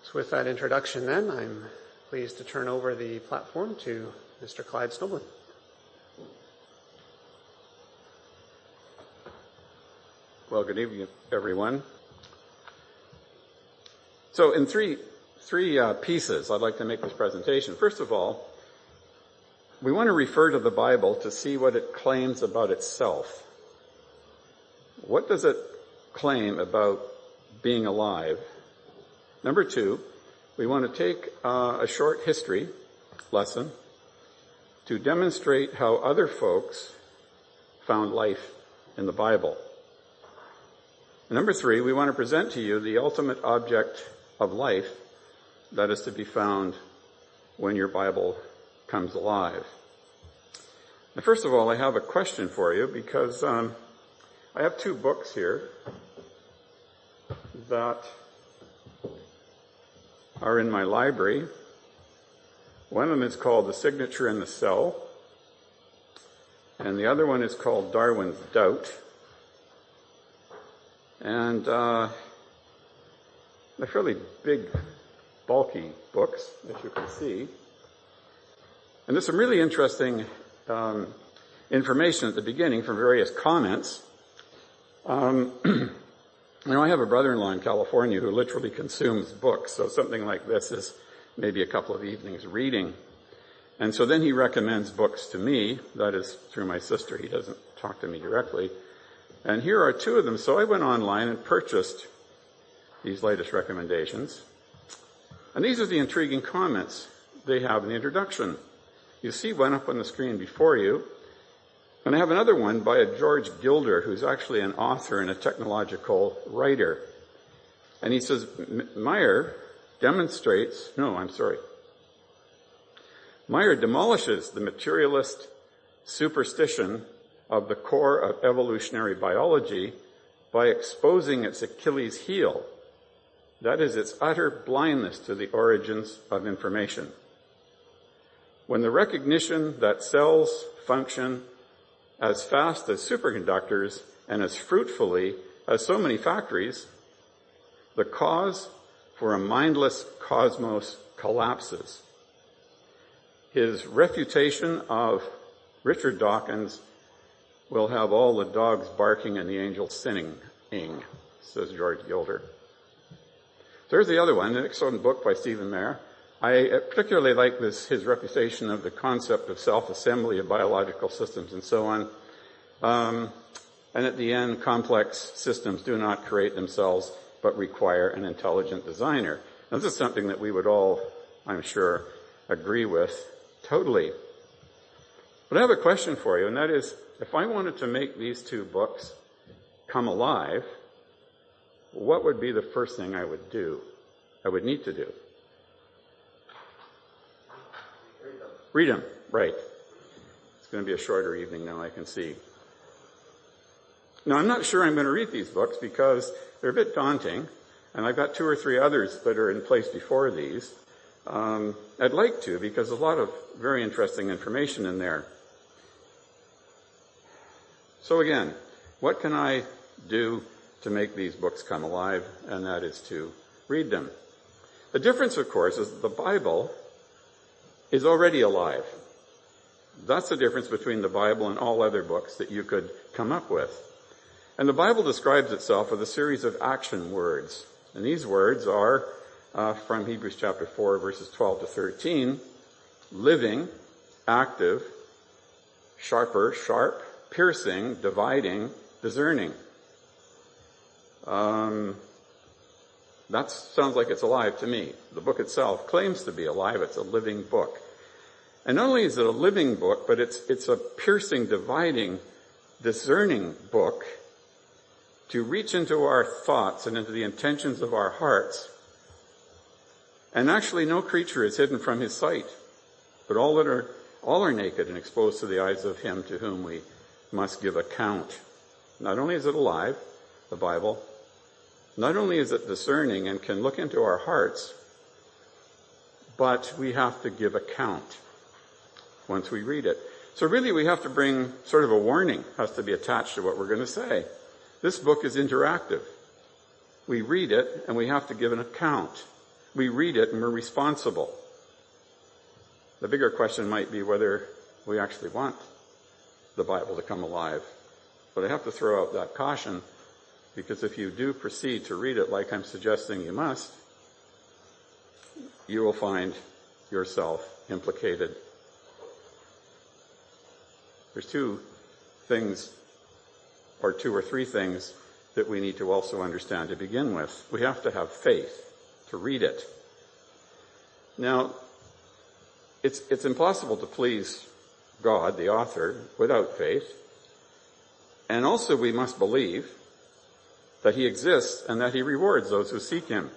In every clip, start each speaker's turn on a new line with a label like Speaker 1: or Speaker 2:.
Speaker 1: So with that introduction then, I'm pleased to turn over the platform to Mr. Clyde Snoblin.
Speaker 2: Well, good evening, everyone. So in three pieces, I'd like to make this presentation. First of all, we want to refer to the Bible to see what it claims about itself. What does it claim about being alive? Number two, we want to take a short history lesson to demonstrate how other folks found life in the Bible. Number three, we want to present to you the ultimate object of life that is to be found when your Bible comes alive. Now, first of all, I have a question for you because I have two books here that are in my library. One of them is called The Signature in the Cell, and the other one is called Darwin's Doubt. And they're fairly big, bulky books, as you can see. And there's some really interesting information at the beginning from various comments. I have a brother-in-law in California who literally consumes books, so something like this is maybe a couple of evenings reading. And so then he recommends books to me, that is through my sister. He doesn't talk to me directly. And here are two of them. So I went online and purchased these latest recommendations. And these are the intriguing comments they have in the introduction. You see one up on the screen before you. And I have another one by a George Gilder, who's actually an author and a technological writer. And he says, Meyer demolishes the materialist superstition of the core of evolutionary biology by exposing its Achilles heel. That is, its utter blindness to the origins of information. When the recognition that cells function as fast as superconductors and as fruitfully as so many factories, the cause for a mindless cosmos collapses. His refutation of Richard Dawkins will have all the dogs barking and the angels singing, says George Gilder. There's the other one, an excellent book by Stephen Meyer. I particularly like his refutation of the concept of self-assembly of biological systems and so on. And at the end, complex systems do not create themselves, but require an intelligent designer. Now, this is something that we would all, I'm sure, agree with totally. But I have a question for you, and that is, if I wanted to make these two books come alive, what would be the first thing I would need to do? Read them, right. It's going to be a shorter evening now, I can see. Now, I'm not sure I'm going to read these books because they're a bit daunting, and I've got two or three others that are in place before these. I'd like to, because there's a lot of very interesting information in there. So again, what can I do to make these books come alive? And that is to read them. The difference, of course, is that the Bible is already alive. That's the difference between the Bible and all other books that you could come up with. And the Bible describes itself with a series of action words. And these words are from Hebrews chapter 4, verses 12 to 13. Living, active, sharper, sharp, piercing, dividing, discerning. That sounds like it's alive to me. The book itself claims to be alive. It's a living book. And not only is it a living book, but it's a piercing, dividing, discerning book to reach into our thoughts and into the intentions of our hearts. And actually no creature is hidden from his sight, but all are naked and exposed to the eyes of him to whom we must give account. Not only is it alive, the Bible, not only is it discerning and can look into our hearts, but we have to give account once we read it. So really we have to bring sort of a warning, has to be attached to what we're going to say. This book is interactive. We read it and we have to give an account. we read it and we're responsible. The bigger question might be whether we actually want the Bible to come alive. But I have to throw out that caution, because if you do proceed to read it like I'm suggesting you must, you will find yourself implicated. There's two or three things that we need to also understand to begin with. We have to have faith to read it. Now, it's impossible to please God, the author, without faith. And also we must believe that he exists and that he rewards those who seek him.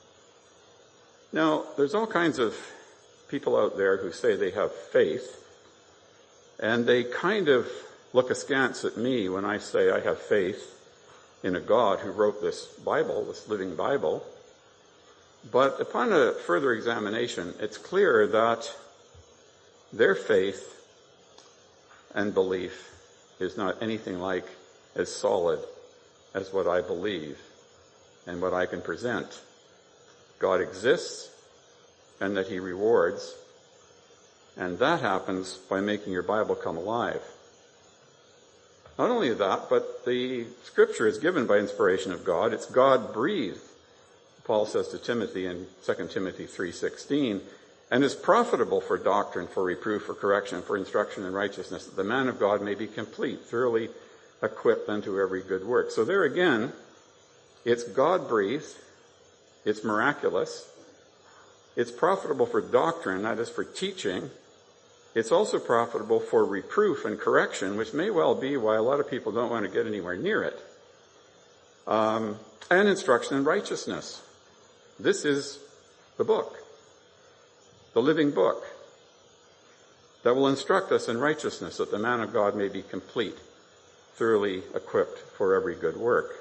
Speaker 2: Now, there's all kinds of people out there who say they have faith, and they kind of look askance at me when I say I have faith in a God who wrote this Bible, this living Bible. But upon a further examination, it's clear that their faith and belief is not anything like as solid as what I believe and what I can present. God exists and that he rewards, and that happens by making your Bible come alive. Not only that, but the scripture is given by inspiration of God. It's God-breathed, Paul says to Timothy in 2 Timothy 3:16, and is profitable for doctrine, for reproof, for correction, for instruction in righteousness, that the man of God may be complete, thoroughly equipped unto every good work. So there again, it's God-breathed, it's miraculous, it's profitable for doctrine, that is for teaching. It's also profitable for reproof and correction, which may well be why a lot of people don't want to get anywhere near it. And instruction in righteousness. This is the book, the living book, that will instruct us in righteousness, that the man of God may be complete, thoroughly equipped for every good work.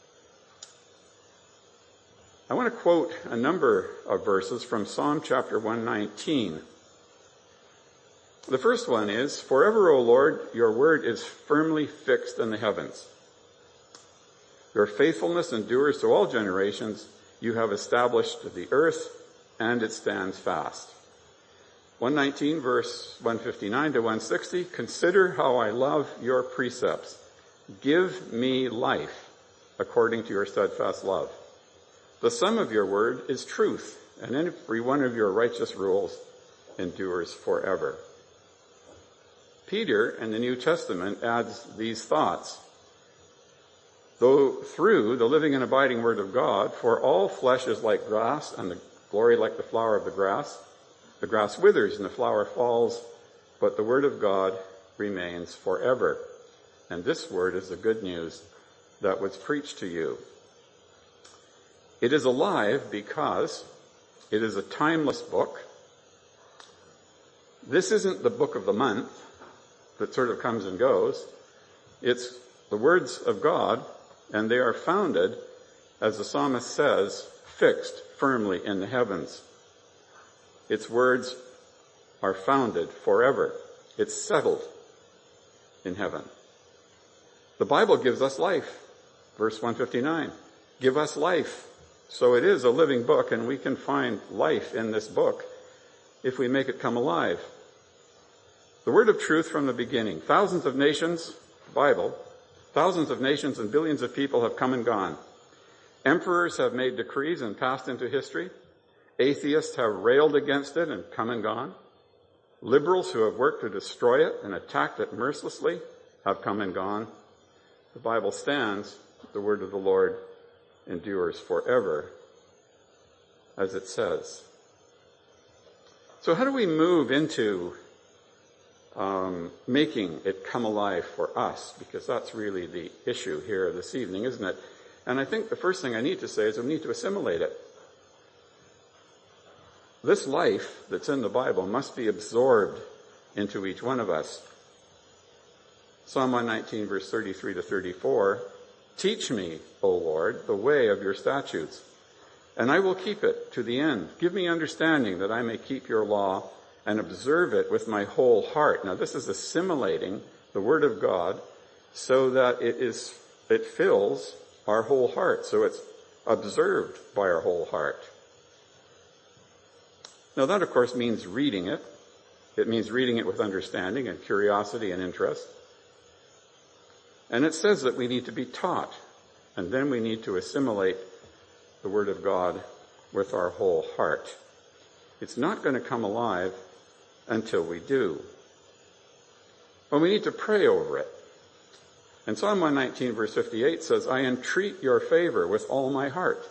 Speaker 2: I want to quote a number of verses from Psalm chapter 119. The first one is, "Forever, O Lord, your word is firmly fixed in the heavens. Your faithfulness endures to all generations. You have established the earth, and it stands fast." 119, verse 159 to 160, "Consider how I love your precepts. Give me life according to your steadfast love. The sum of your word is truth, and every one of your righteous rules endures forever." Peter in the New Testament adds these thoughts. "Though through the living and abiding word of God, for all flesh is like grass, and the glory like the flower of the grass withers and the flower falls, but the word of God remains forever. And this word is the good news that was preached to you." It is alive because it is a timeless book. This isn't the book of the month that sort of comes and goes. It's the words of God, and they are founded, as the psalmist says, fixed firmly in the heavens. Its words are founded forever. It's settled in heaven. The Bible gives us life. Verse 159, "Give us life." So it is a living book, and we can find life in this book if we make it come alive. The word of truth from the beginning. Thousands of nations, Bible, thousands of nations and billions of people have come and gone. Emperors have made decrees and passed into history. Atheists have railed against it and come and gone. Liberals who have worked to destroy it and attacked it mercilessly have come and gone. The Bible stands, the word of the Lord endures forever, as it says. So how do we move into making it come alive for us? Because that's really the issue here this evening, isn't it? And I think the first thing I need to say is we need to assimilate it. This life that's in the Bible must be absorbed into each one of us. Psalm 119, verse 33 to 34, "Teach me, O Lord, the way of your statutes, and I will keep it to the end. Give me understanding that I may keep your law and observe it with my whole heart." Now this is assimilating the word of God so that it fills our whole heart, so it's observed by our whole heart. Now that, of course, means reading it. It means reading it with understanding and curiosity and interest. And it says that we need to be taught, and then we need to assimilate the Word of God with our whole heart. It's not going to come alive until we do. But we need to pray over it. And Psalm 119 verse 58 says, I entreat your favor with all my heart.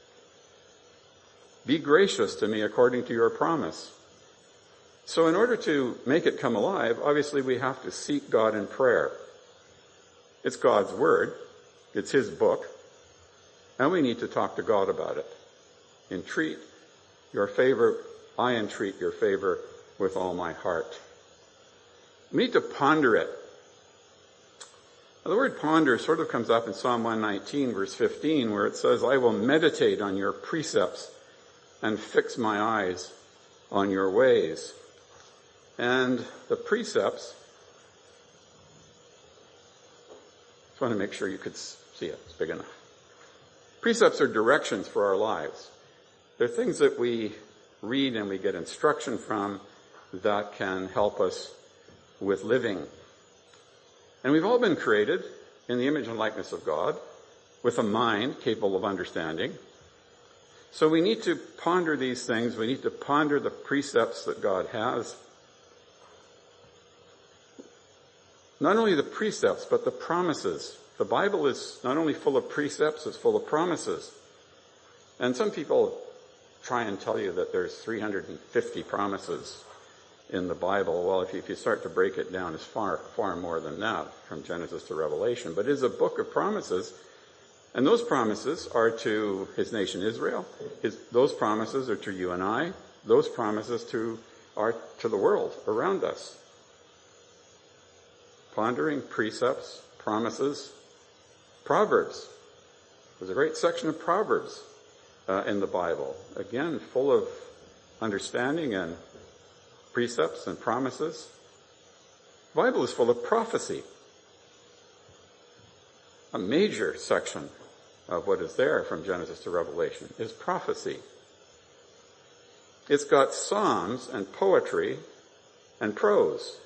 Speaker 2: Be gracious to me according to your promise. So in order to make it come alive, obviously we have to seek God in prayer. It's God's Word. It's His book. And we need to talk to God about it. Entreat your favor. I entreat your favor with all my heart. We need to ponder it. Now, the word ponder sort of comes up in Psalm 119 verse 15 where it says, I will meditate on your precepts and fix my eyes on your ways. And the precepts, just want to make sure you could see it. It's big enough. Precepts are directions for our lives. They're things that we read and we get instruction from that can help us with living. And we've all been created in the image and likeness of God with a mind capable of understanding. So we need to ponder these things. We need to ponder the precepts that God has. Not only the precepts, but the promises. The Bible is not only full of precepts, it's full of promises. And some people try and tell you that there's 350 promises in the Bible. Well, if you start to break it down, it's far, far more than that, from Genesis to Revelation. But it is a book of promises, and those promises are to His nation Israel. Those promises are to you and I. Those promises are to the world around us. Pondering, precepts, promises, Proverbs. There's a great section of Proverbs in the Bible. Again, full of understanding and precepts and promises. The Bible is full of prophecy. A major section of what is there from Genesis to Revelation is prophecy. It's got psalms and poetry and prose.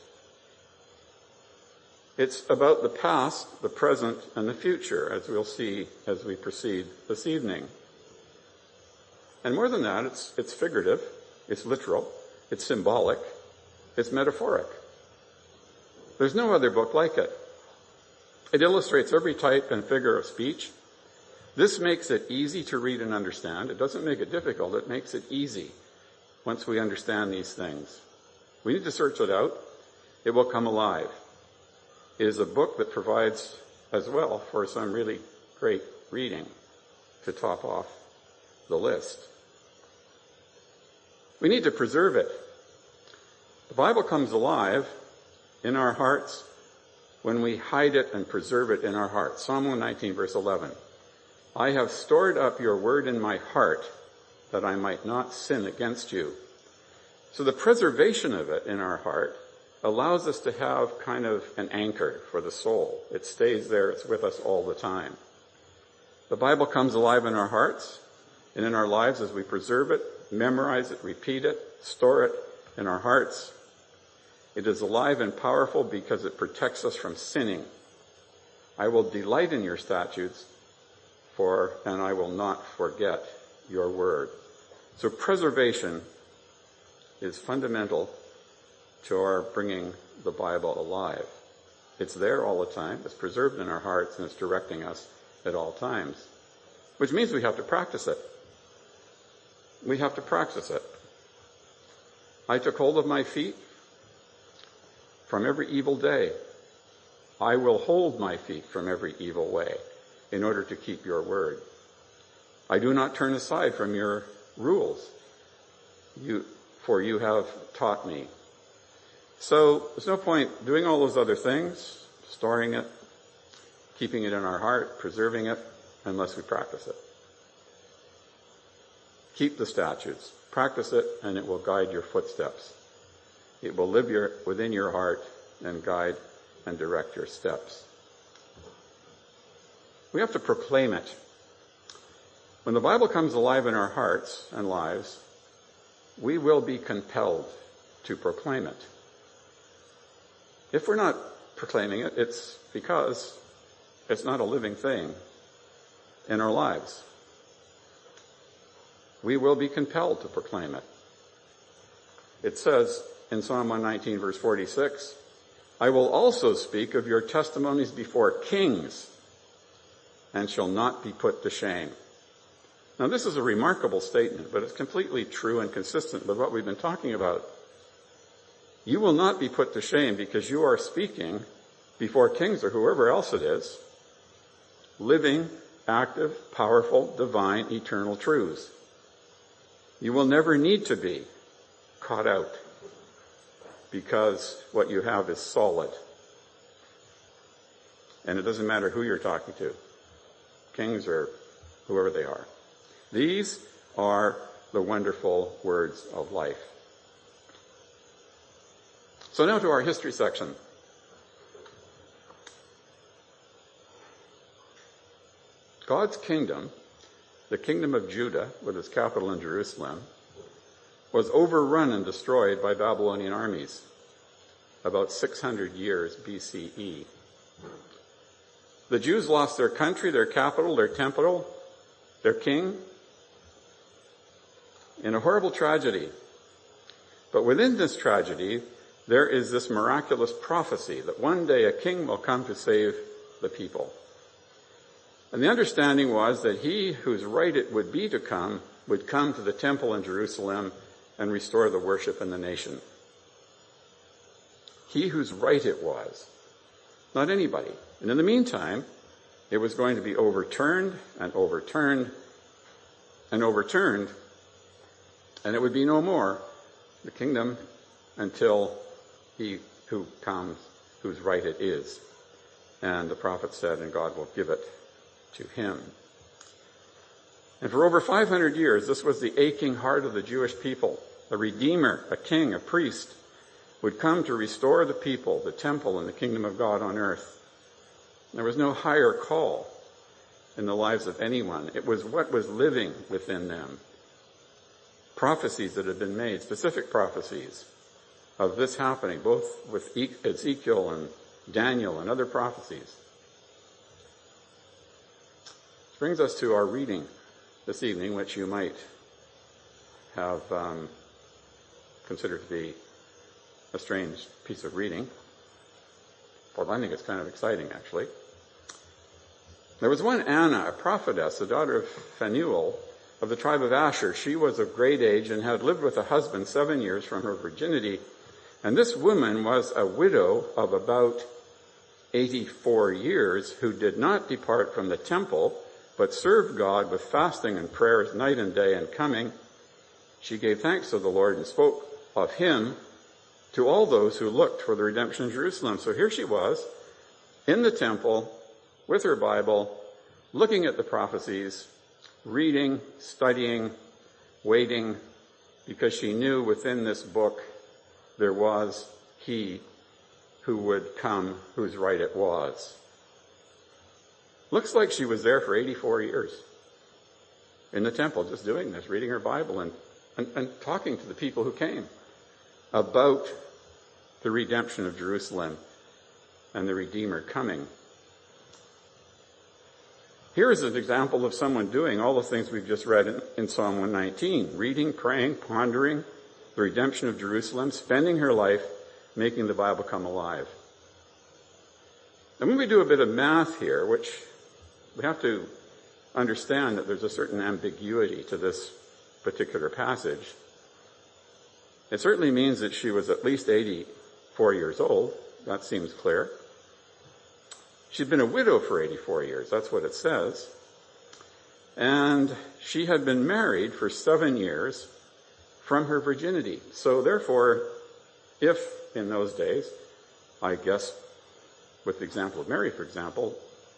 Speaker 2: It's about the past, the present, and the future, as we'll see as we proceed this evening. And more than that, it's figurative, it's literal, it's symbolic, it's metaphoric. There's no other book like it. It illustrates every type and figure of speech. This makes it easy to read and understand. It doesn't make it difficult, it makes it easy once we understand these things. We need to search it out. It will come alive. It is a book that provides as well for some really great reading to top off the list. We need to preserve it. The Bible comes alive in our hearts when we hide it and preserve it in our hearts. Psalm 119 verse 11. I have stored up your word in my heart that I might not sin against you. So the preservation of it in our heart allows us to have kind of an anchor for the soul. It stays there. It's with us all the time. The Bible comes alive in our hearts and in our lives as we preserve it, memorize it, repeat it, store it in our hearts. It is alive and powerful because it protects us from sinning. I will delight in your statutes, and I will not forget your word. So preservation is fundamental to our bringing the Bible alive. It's there all the time. It's preserved in our hearts, and it's directing us at all times. Which means we have to practice it. We have to practice it. I took hold of my feet from every evil day. I will hold my feet from every evil way in order to keep your word. I do not turn aside from your rules, for you have taught me. So there's no point doing all those other things, storing it, keeping it in our heart, preserving it, unless we practice it. Keep the statutes, practice it, and it will guide your footsteps. It will live within your heart and guide and direct your steps. We have to proclaim it. When the Bible comes alive in our hearts and lives, we will be compelled to proclaim it. If we're not proclaiming it, it's because it's not a living thing in our lives. We will be compelled to proclaim it. It says in Psalm 119, verse 46, I will also speak of your testimonies before kings and shall not be put to shame. Now, this is a remarkable statement, but it's completely true and consistent with what we've been talking about. You will not be put to shame because you are speaking before kings or whoever else it is, living, active, powerful, divine, eternal truths. You will never need to be caught out because what you have is solid. And it doesn't matter who you're talking to, kings or whoever they are. These are the wonderful words of life. So now to our history section. God's kingdom, the kingdom of Judah, with its capital in Jerusalem, was overrun and destroyed by Babylonian armies about 600 years BCE. The Jews lost their country, their capital, their temple, their king, in a horrible tragedy. But within this tragedy, there is this miraculous prophecy that one day a king will come to save the people. And the understanding was that he whose right it would be to come would come to the temple in Jerusalem and restore the worship in the nation. He whose right it was, not anybody. And in the meantime, it was going to be overturned and overturned and overturned, and it would be no more the kingdom until he who comes, whose right it is. And the prophet said, and God will give it to him. And for over 500 years, this was the aching heart of the Jewish people. A redeemer, a king, a priest would come to restore the people, the temple, and the kingdom of God on earth. There was no higher call in the lives of anyone. It was what was living within them. Prophecies that had been made, specific prophecies of this happening, both with Ezekiel and Daniel and other prophecies. This brings us to our reading this evening, which you might have considered to be a strange piece of reading. Well, I think it's kind of exciting, actually. There was one Anna, a prophetess, the daughter of Phanuel, of the tribe of Asher. She was of great age and had lived with a husband 7 years from her virginity. And this woman was a widow of about 84 years who did not depart from the temple, but served God with fasting and prayers night and day, and coming, she gave thanks to the Lord and spoke of him to all those who looked for the redemption of Jerusalem. So here she was in the temple with her Bible, looking at the prophecies, reading, studying, waiting, because she knew within this book there was he who would come, whose right it was. Looks like she was there for 84 years in the temple, just doing this, reading her Bible and talking to the people who came about the redemption of Jerusalem and the Redeemer coming. Here is an example of someone doing all the things we've just read in Psalm 119, reading, praying, pondering the redemption of Jerusalem, spending her life making the Bible come alive. And when we do a bit of math here, which we have to understand that there's a certain ambiguity to this particular passage, it certainly means that she was at least 84 years old. That seems clear. She'd been a widow for 84 years. That's what it says. And she had been married for 7 years from her virginity. So therefore, if in those days, I guess with the example of Mary, for example,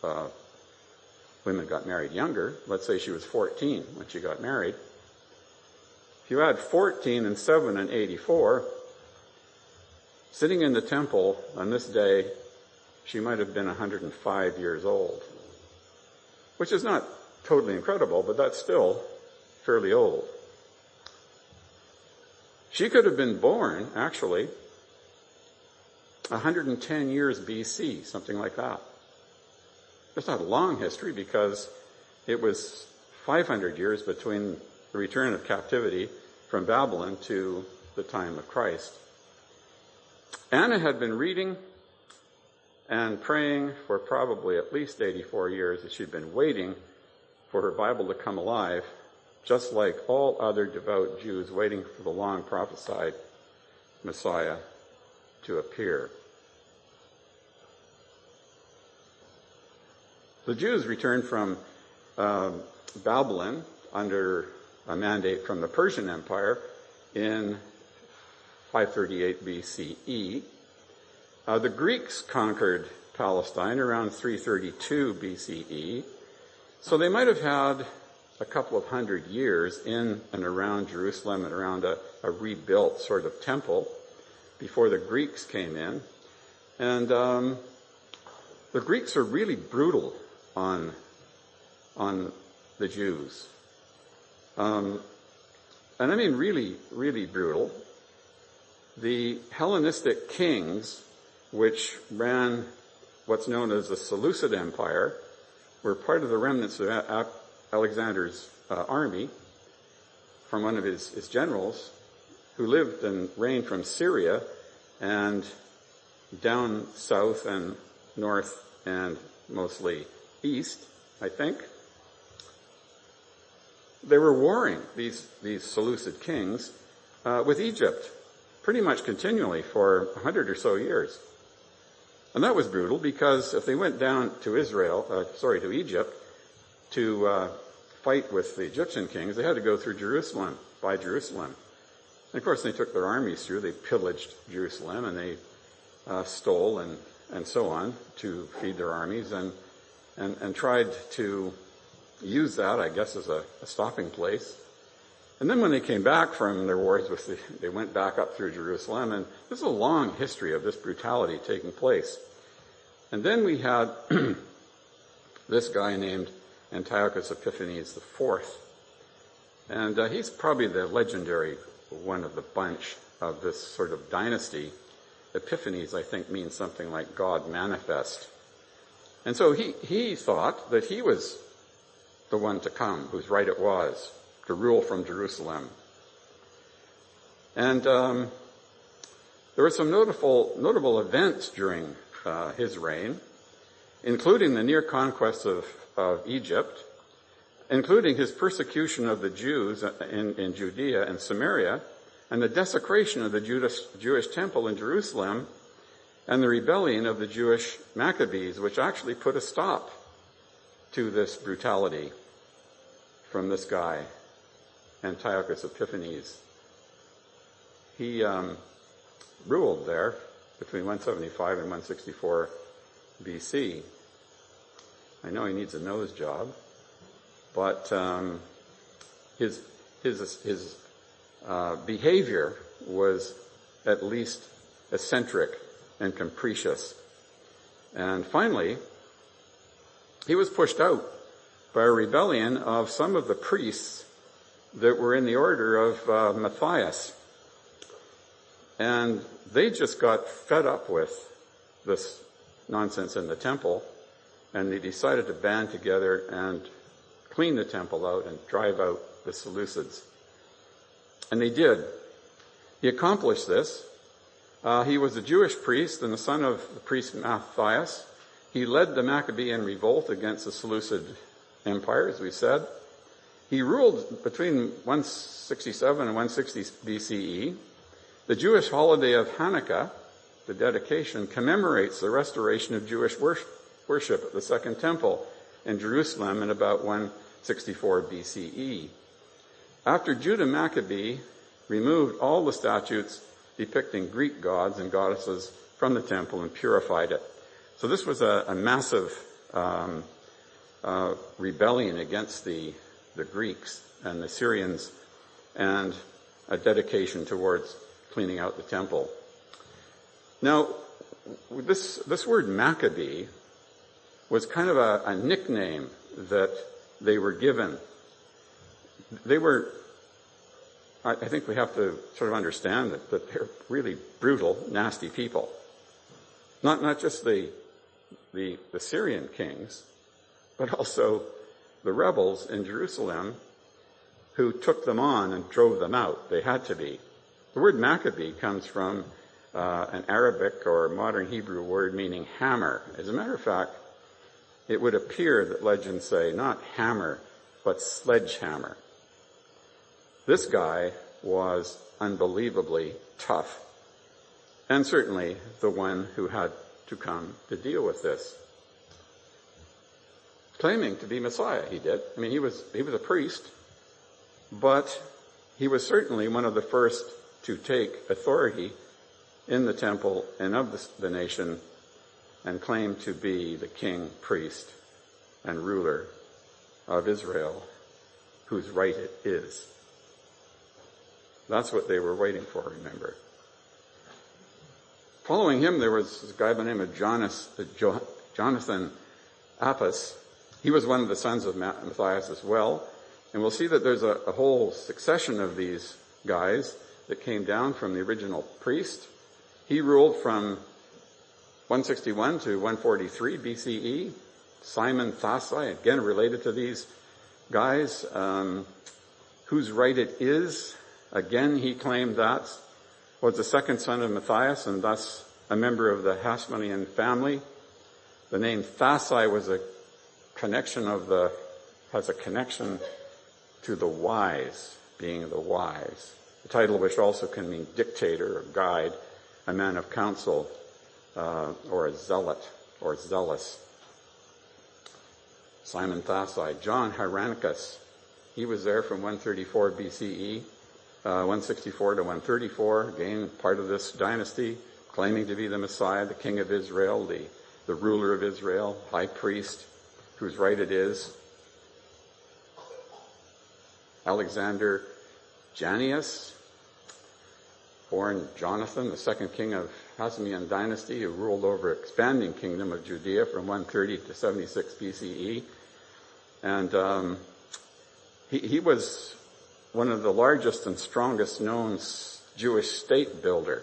Speaker 2: women got married younger. Let's say she was 14 when she got married. If you add 14 and 7 and 84, sitting in the temple on this day, she might have been 105 years old, which is not totally incredible, but that's still fairly old. She could have been born, actually, 110 years BC, something like that. It's not a long history because it was 500 years between the return of captivity from Babylon to the time of Christ. Anna had been reading and praying for probably at least 84 years, that she'd been waiting for her Bible to come alive, just like all other devout Jews waiting for the long prophesied Messiah to appear. The Jews returned from Babylon under a mandate from the Persian Empire in 538 BCE. The Greeks conquered Palestine around 332 BCE, so they might have had a couple of hundred years in and around Jerusalem and around a rebuilt sort of temple before the Greeks came in. And the Greeks are really brutal on the Jews. And I mean really, really brutal. The Hellenistic kings, which ran what's known as the Seleucid Empire, were part of the remnants of Alexander's army from one of his generals, who lived and reigned from Syria and down south and north and mostly east, I think. They were warring, these Seleucid kings, with Egypt pretty much continually for 100 or so years. And that was brutal because if they went down to Egypt to fight with the Egyptian kings, they had to go through Jerusalem, by Jerusalem. And of course they took their armies through, they pillaged Jerusalem and they stole and so on to feed their armies and tried to use that, I guess, as a stopping place. And then when they came back from their wars, they went back up through Jerusalem, and there's a long history of this brutality taking place. And then we had this guy named Antiochus Epiphanes IV. And he's probably the legendary one of the bunch of this sort of dynasty. Epiphanes, I think, means something like God manifest. And so he thought that he was the one to come, whose right it was, to rule from Jerusalem. And there were some notable events during his reign, including the near conquest of Egypt, including his persecution of the Jews in Judea and Samaria, and the desecration of the Jewish temple in Jerusalem, and the rebellion of the Jewish Maccabees, which actually put a stop to this brutality from this guy, Antiochus Epiphanes. He ruled there between 175 and 164 BC. I know he needs a nose job, but his behavior was at least eccentric and capricious. And finally, he was pushed out by a rebellion of some of the priests that were in the order of Matthias. And they just got fed up with this nonsense in the temple, and they decided to band together and clean the temple out and drive out the Seleucids. And they did. He accomplished this. He was a Jewish priest and the son of the priest Matthias. He led the Maccabean revolt against the Seleucid Empire, as we said. He ruled between 167 and 160 BCE. The Jewish holiday of Hanukkah, the dedication, commemorates the restoration of Jewish worship at the Second Temple in Jerusalem in about 164 BCE. After Judah Maccabee removed all the statues depicting Greek gods and goddesses from the temple and purified it. So this was a massive rebellion against the Greeks and the Syrians, and a dedication towards cleaning out the temple. Now, this word Maccabee was kind of a nickname that they were given. They were I think we have to sort of understand that they're really brutal, nasty people. Not just the Syrian kings, but also the rebels in Jerusalem who took them on and drove them out. They had to be. The word Maccabee comes from an Arabic or modern Hebrew word meaning hammer. As a matter of fact, it would appear that legends say not hammer, but sledgehammer. This guy was unbelievably tough, and certainly the one who had to come to deal with this. Claiming to be Messiah, he did. I mean, he was a priest, but he was certainly one of the first to take authority in the temple and of the nation and claim to be the king, priest, and ruler of Israel, whose right it is. That's what they were waiting for, remember. Following him, there was a guy by the name of Jonathan Apphus. He was one of the sons of Matthias as well. And we'll see that there's a whole succession of these guys that came down from the original priest. He ruled from 161 to 143 BCE. Simon Thasai, again related to these guys, whose right it is. Again, he claimed that was the second son of Matthias and thus a member of the Hasmonean family. The name Thasai has a connection to the wise, being the wise. The title which also can mean dictator or guide, a man of counsel, or a zealot or zealous. Simon Thasai. John Hyrcanus, he was there from 134 BCE, 164 to 134, again part of this dynasty, claiming to be the Messiah, the king of Israel, the ruler of Israel, high priest, whose right it is. Alexander Jannaeus, born Jonathan, the second king of Hasmonean dynasty, who ruled over expanding kingdom of Judea from 130 to 76 BCE. And he was one of the largest and strongest known Jewish state builder.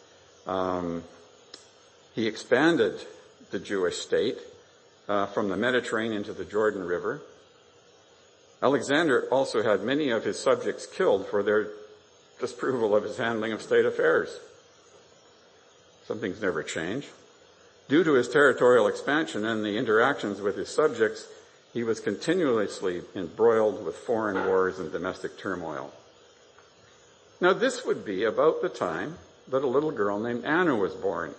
Speaker 2: He expanded the Jewish state from the Mediterranean to the Jordan River. Alexander also had many of his subjects killed for their disapproval of his handling of state affairs. Some things never change. Due to his territorial expansion and the interactions with his subjects, he was continuously embroiled with foreign wars and domestic turmoil. Now, this would be about the time that a little girl named Anna was born,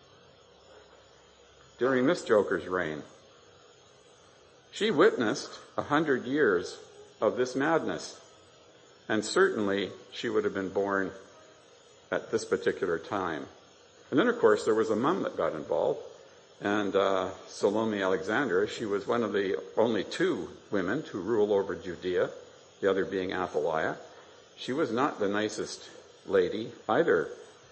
Speaker 2: during this joker's reign. She witnessed 100 years of this madness, and certainly she would have been born at this particular time. And then, of course, there was a mum that got involved, and Salome Alexandra. She was one of the only two women to rule over Judea, the other being Athaliah. She was not the nicest lady either.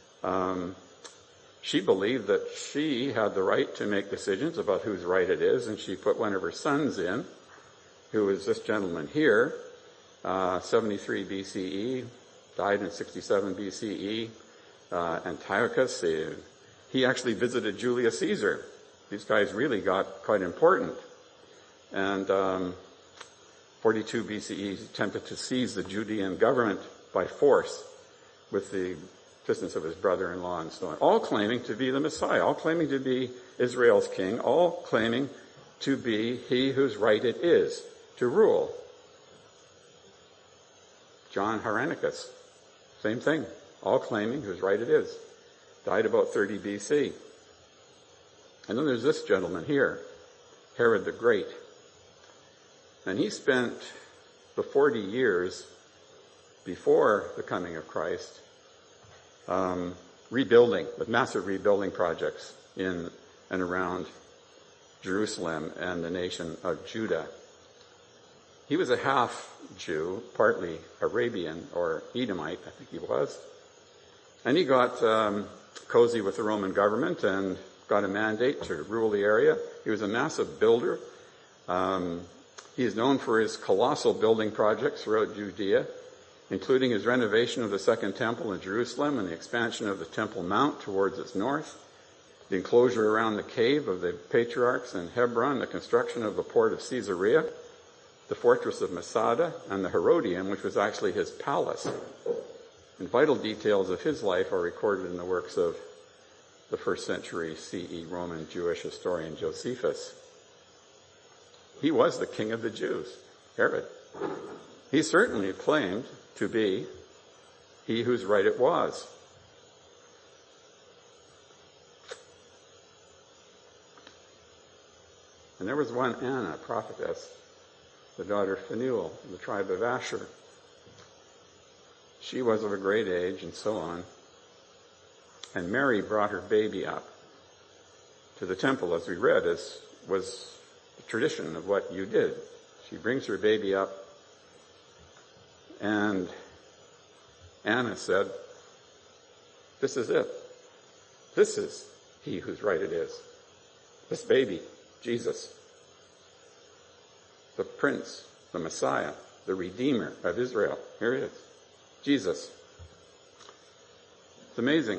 Speaker 2: She believed that she had the right to make decisions about whose right it is, and she put one of her sons in, who is this gentleman here, 73 BCE, died in 67 BCE. Antiochus, he actually visited Julius Caesar. These guys really got quite important. And 42 BCE, he attempted to seize the Judean government by force with the assistance of his brother-in-law and so on. All claiming to be the Messiah, all claiming to be Israel's king, all claiming to be he whose right it is to rule. John Hyrcanus, same thing, all claiming whose right it is. Died about 30 BC. And then there's this gentleman here, Herod the Great. And he spent the 40 years before the coming of Christ rebuilding, with massive rebuilding projects in and around Jerusalem and the nation of Judah. He was a half Jew, partly Arabian or Edomite, I think he was. And he got cozy with the Roman government and got a mandate to rule the area. He was a massive builder. He is known for his colossal building projects throughout Judea. including his renovation of the Second Temple in Jerusalem and the expansion of the Temple Mount towards its north, the enclosure around the cave of the patriarchs in Hebron, the construction of the port of Caesarea, the fortress of Masada, and the Herodium, which was actually his palace. And vital details of his life are recorded in the works of the first century CE Roman Jewish historian Josephus. He was the king of the Jews, Herod. He certainly claimed to be he whose right it was. And there was one Anna, prophetess, the daughter of Phanuel, of the tribe of Asher. She was of a great age, and so on. And Mary brought her baby up to the temple, as we read, as was the tradition of what you did. She brings her baby up, and Anna said, "This is it. This is he whose right it is. This baby, Jesus, the Prince, the Messiah, the Redeemer of Israel. Here he is. Jesus." It's amazing.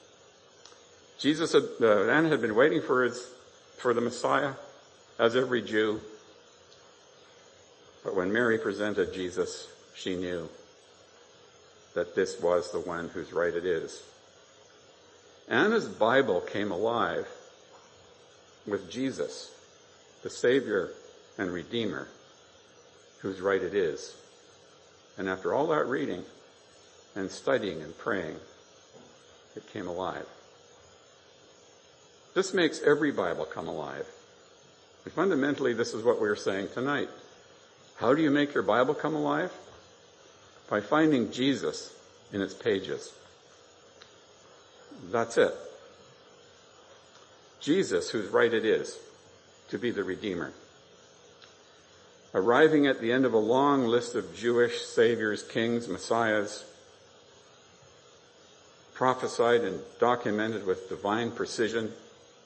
Speaker 2: Anna had been waiting for the Messiah, as every Jew. But when Mary presented Jesus, she knew that this was the one whose right it is. Anna's Bible came alive with Jesus, the Savior and Redeemer, whose right it is. And after all that reading and studying and praying, it came alive. This makes every Bible come alive. And fundamentally, this is what we're saying tonight. How do you make your Bible come alive? By finding Jesus in its pages. That's it. Jesus, whose right it is to be the Redeemer. Arriving at the end of a long list of Jewish saviors, kings, messiahs, prophesied and documented with divine precision.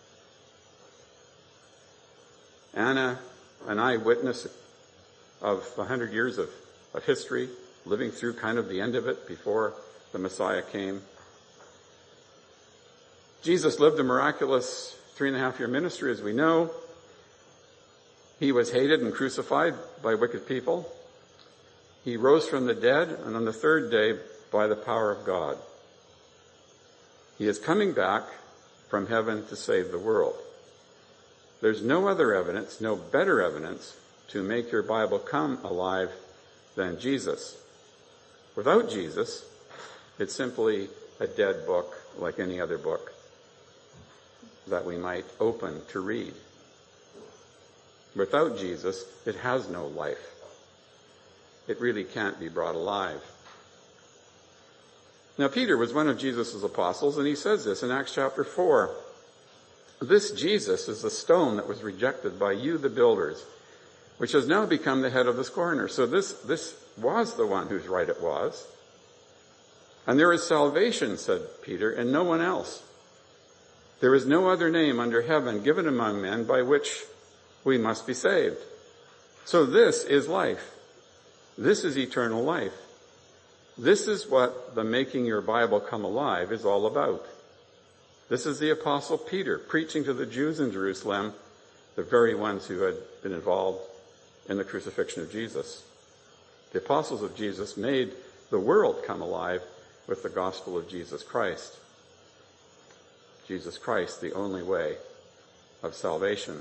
Speaker 2: Anna, an eyewitness of 100 years of history, living through kind of the end of it before the Messiah came. Jesus lived a miraculous 3.5-year ministry, as we know. He was hated and crucified by wicked people. He rose from the dead, and on the third day, by the power of God. He is coming back from heaven to save the world. There's no other evidence, no better evidence to make your Bible come alive than Jesus. Without Jesus, it's simply a dead book like any other book that we might open to read. Without Jesus, it has no life. It really can't be brought alive. Now, Peter was one of Jesus' apostles, and he says this in Acts chapter 4. "This Jesus is the stone that was rejected by you, the builders, which has now become the head of the scorner." So this was the one whose right it was. "And there is salvation," said Peter, "in no one else. There is no other name under heaven given among men by which we must be saved." So this is life. This is eternal life. This is what the making your Bible come alive is all about. This is the Apostle Peter preaching to the Jews in Jerusalem, the very ones who had been involved in the crucifixion of Jesus. The apostles of Jesus made the world come alive with the gospel of Jesus Christ. Jesus Christ, the only way of salvation.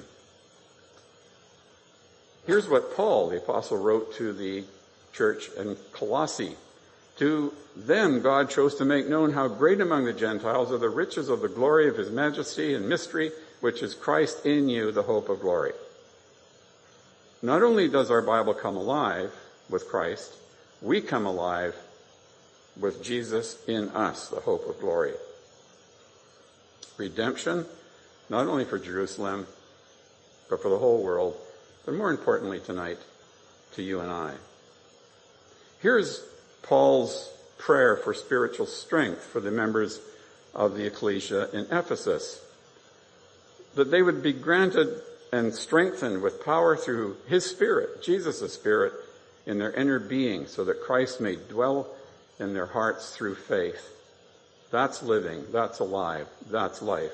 Speaker 2: Here's what Paul, the apostle, wrote to the church in Colossae. "To them God chose to make known how great among the Gentiles are the riches of the glory of his majesty and mystery, which is Christ in you, the hope of glory." Not only does our Bible come alive with Christ, we come alive with Jesus in us, the hope of glory. Redemption, not only for Jerusalem, but for the whole world, but more importantly tonight, to you and I. Here's Paul's prayer for spiritual strength for the members of the ecclesia in Ephesus, that they would be granted and strengthened with power through his Spirit, Jesus' Spirit, in their inner being, so that Christ may dwell in their hearts through faith. That's living, that's alive, that's life.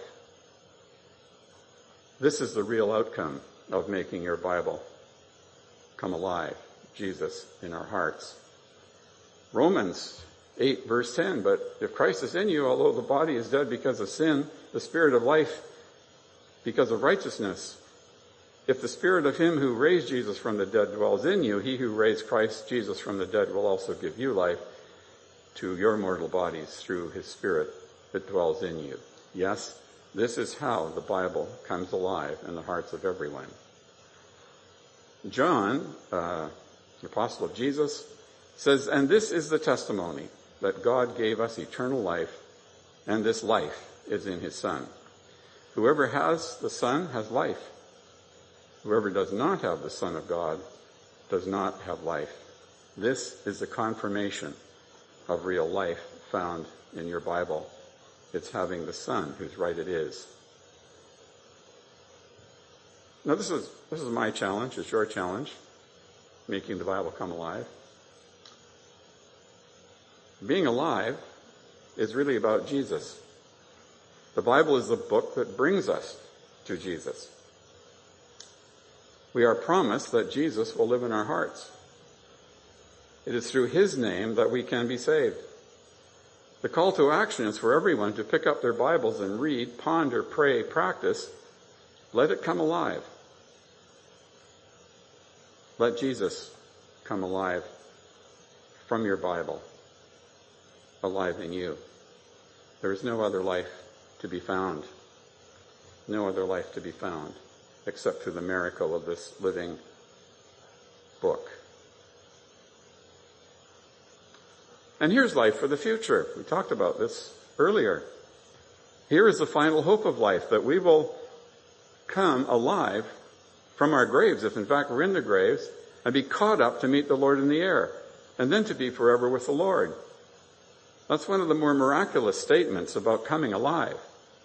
Speaker 2: This is the real outcome of making your Bible come alive, Jesus in our hearts. Romans 8 verse 10, but if Christ is in you, although the body is dead because of sin, the spirit of life because of righteousness. If the spirit of him who raised Jesus from the dead dwells in you, he who raised Christ Jesus from the dead will also give you life to your mortal bodies through his spirit that dwells in you. Yes, this is how the Bible comes alive in the hearts of everyone. John, the apostle of Jesus, says, and this is the testimony that God gave us eternal life, and this life is in his Son. Whoever has the Son has life. Whoever does not have the Son of God does not have life. This is the confirmation of real life found in your Bible. It's having the Son whose right it is. Now this is my challenge, it's your challenge, making the Bible come alive. Being alive is really about Jesus. The Bible is the book that brings us to Jesus. We are promised that Jesus will live in our hearts. It is through his name that we can be saved. The call to action is for everyone to pick up their Bibles and read, ponder, pray, practice. Let it come alive. Let Jesus come alive from your Bible, alive in you. There is no other life to be found. No other life to be found except through the miracle of this living book. And here's life for the future. We talked about this earlier. Here is the final hope of life, that we will come alive from our graves, if in fact we're in the graves, and be caught up to meet the Lord in the air, and then to be forever with the Lord. That's one of the more miraculous statements about coming alive.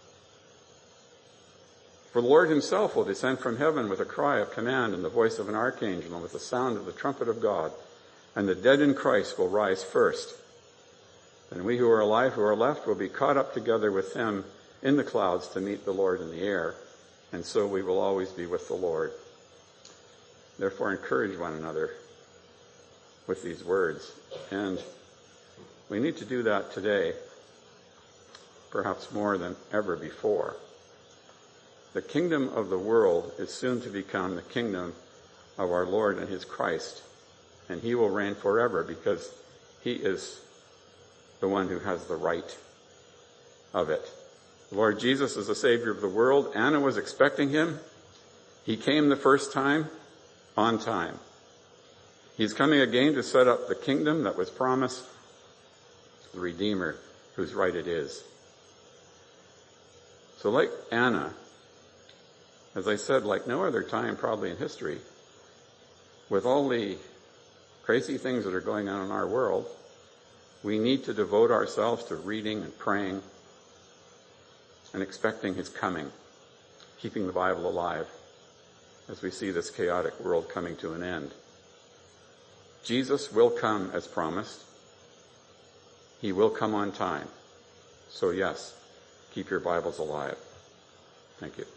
Speaker 2: For the Lord himself will descend from heaven with a cry of command and the voice of an archangel and with the sound of the trumpet of God, and the dead in Christ will rise first. And we who are alive, who are left, will be caught up together with them in the clouds to meet the Lord in the air, and so we will always be with the Lord. Therefore, encourage one another with these words. And we need to do that today, perhaps more than ever before. The kingdom of the world is soon to become the kingdom of our Lord and his Christ, and he will reign forever because he is the one who has the right of it. The Lord Jesus is the Savior of the world. Anna was expecting him. He came the first time on time. He's coming again to set up the kingdom that was promised, the Redeemer whose right it is. So like Anna, as I said, like no other time probably in history, with all the crazy things that are going on in our world, we need to devote ourselves to reading and praying and expecting his coming, keeping the Bible alive as we see this chaotic world coming to an end. Jesus will come as promised. He will come on time. So yes, keep your Bibles alive. Thank you.